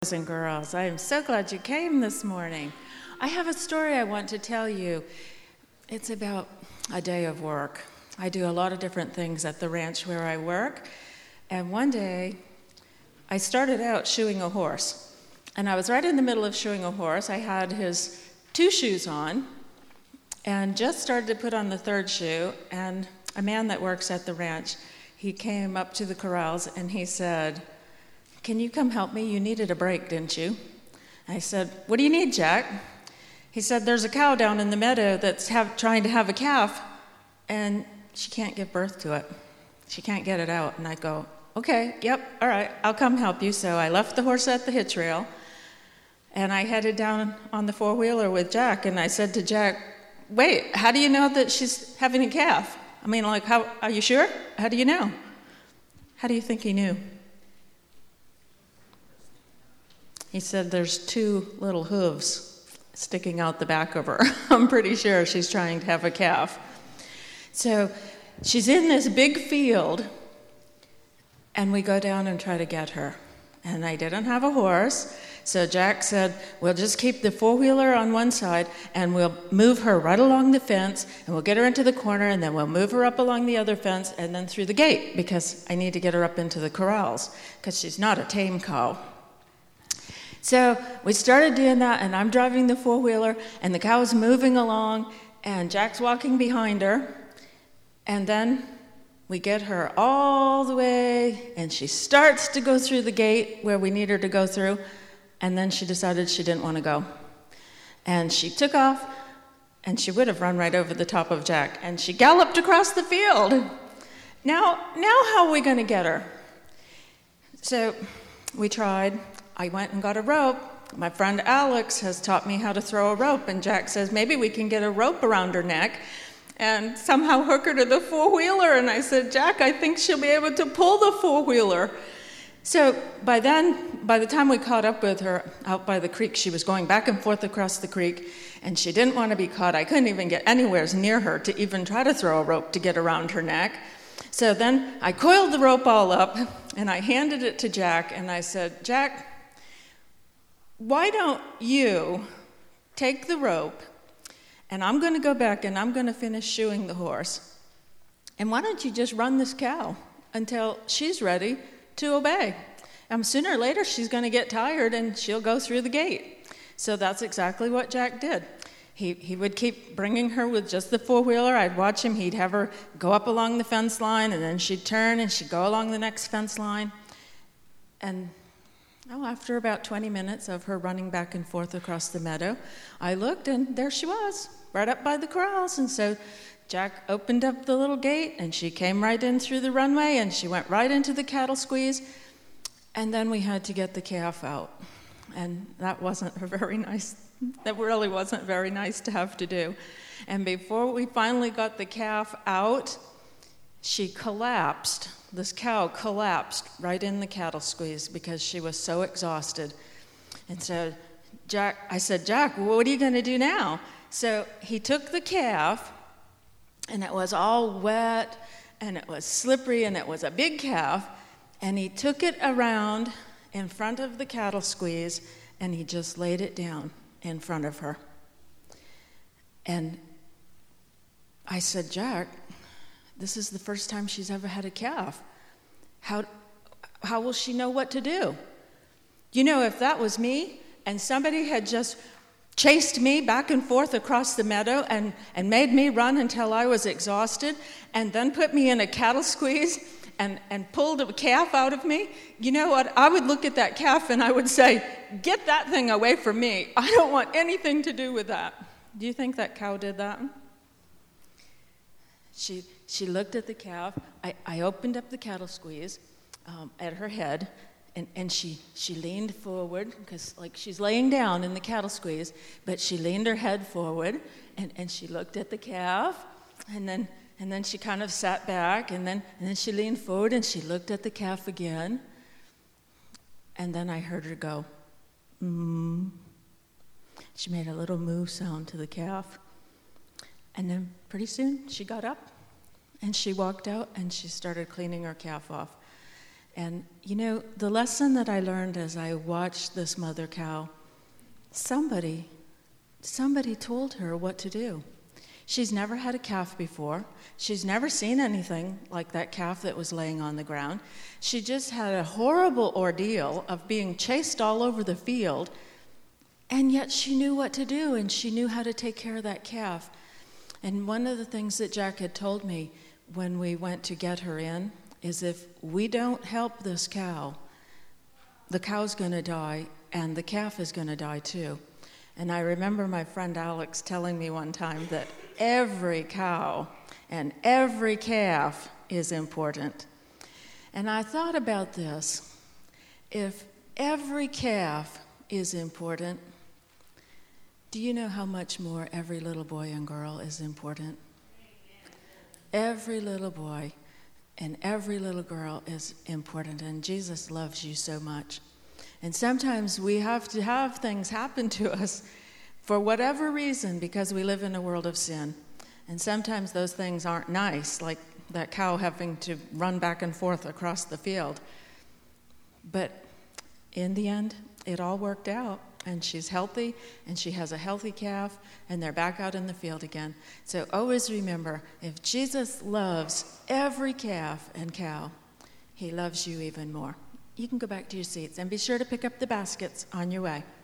Boys and girls, I am so glad you came this morning. I have a story I want to tell you. It's about a day of work. I do a lot of different things at the ranch where I work, and one day I started out shoeing a horse, and I was right in the middle of shoeing a horse. I had his 2 shoes on and just started to put on the 3rd shoe, and a man that works at the ranch, he came up to the corrals and he said, "Can you come help me? You needed a break, didn't you?" I said, "What do you need, Jack?" He said, "There's a cow down in the meadow that's trying to have a calf, and she can't give birth to it. She can't get it out." And I go, "Okay, yep, all right, I'll come help you." So I left the horse at the hitch rail, and I headed down on the 4-wheeler with Jack, and I said to Jack, "Wait, how do you know that she's having a calf? I mean, like, how are you sure? How do you know?" How do you think he knew? He said, "There's 2 little hooves sticking out the back of her." I'm pretty sure she's trying to have a calf. So she's in this big field, and we go down and try to get her. And I didn't have a horse, so Jack said, "We'll just keep the 4-wheeler on one side, and we'll move her right along the fence, and we'll get her into the corner, and then we'll move her up along the other fence, and then through the gate, because I need to get her up into the corrals, because she's not a tame cow." So we started doing that, and I'm driving the 4-wheeler, and the cow's moving along, and Jack's walking behind her, and then we get her all the way, and she starts to go through the gate where we need her to go through, and then she decided she didn't want to go. And she took off, and she would have run right over the top of Jack, and she galloped across the field. Now how are we going to get her? So we tried. I went and got a rope. My friend Alex has taught me how to throw a rope, and Jack says, maybe we can get a rope around her neck and somehow hook her to the 4-wheeler. And I said, "Jack, I think she'll be able to pull the 4-wheeler." So by the time we caught up with her out by the creek, she was going back and forth across the creek, and she didn't want to be caught. I couldn't even get anywhere near her to even try to throw a rope to get around her neck. So then I coiled the rope all up, and I handed it to Jack, and I said, "Jack, why don't you take the rope, and I'm going to go back and I'm going to finish shoeing the horse, and why don't you just run this cow until she's ready to obey? Sooner or later she's going to get tired and she'll go through the gate." So that's exactly what Jack did. He would keep bringing her with just the 4-wheeler. I'd watch him. He'd have her go up along the fence line, and then she'd turn and she'd go along the next fence line. And after about 20 minutes of her running back and forth across the meadow, I looked, and there she was, right up by the corrals. And so Jack opened up the little gate, and she came right in through the runway, and she went right into the cattle squeeze. And then we had to get the calf out. And that really wasn't very nice to have to do. And before we finally got the calf out, she collapsed. This cow collapsed right in the cattle squeeze because she was so exhausted. And so I said, "Jack, what are you going to do now?" So he took the calf, and it was all wet, and it was slippery, and it was a big calf, and he took it around in front of the cattle squeeze, and he just laid it down in front of her. And I said, "Jack, this is the first time she's ever had a calf. How will she know what to do?" You know, if that was me and somebody had just chased me back and forth across the meadow and made me run until I was exhausted, and then put me in a cattle squeeze and pulled a calf out of me, you know what? I would look at that calf and I would say, "Get that thing away from me. I don't want anything to do with that." Do you think that cow did that? She looked at the calf. I opened up the cattle squeeze at her head, and she leaned forward, because like she's laying down in the cattle squeeze, but she leaned her head forward, and she looked at the calf, and then she kind of sat back, and then she leaned forward, and she looked at the calf again, and then I heard her go, "Moo." She made a little moo sound to the calf, and then pretty soon she got up, and she walked out, and she started cleaning her calf off. And, you know, the lesson that I learned as I watched this mother cow, somebody told her what to do. She's never had a calf before. She's never seen anything like that calf that was laying on the ground. She just had a horrible ordeal of being chased all over the field, and yet she knew what to do, and she knew how to take care of that calf. And one of the things that Jack had told me when we went to get her in is if we don't help this cow, the cow's going to die, and the calf is going to die too. And I remember my friend Alex telling me one time that every cow and every calf is important. And I thought about this. If every calf is important, do you know how much more every little boy and girl is important? Every little boy and every little girl is important, and Jesus loves you so much. And sometimes we have to have things happen to us for whatever reason because we live in a world of sin. And sometimes those things aren't nice, like that cow having to run back and forth across the field. But in the end, it all worked out, and she's healthy, and she has a healthy calf, and they're back out in the field again. So always remember, if Jesus loves every calf and cow, he loves you even more. You can go back to your seats, and be sure to pick up the baskets on your way.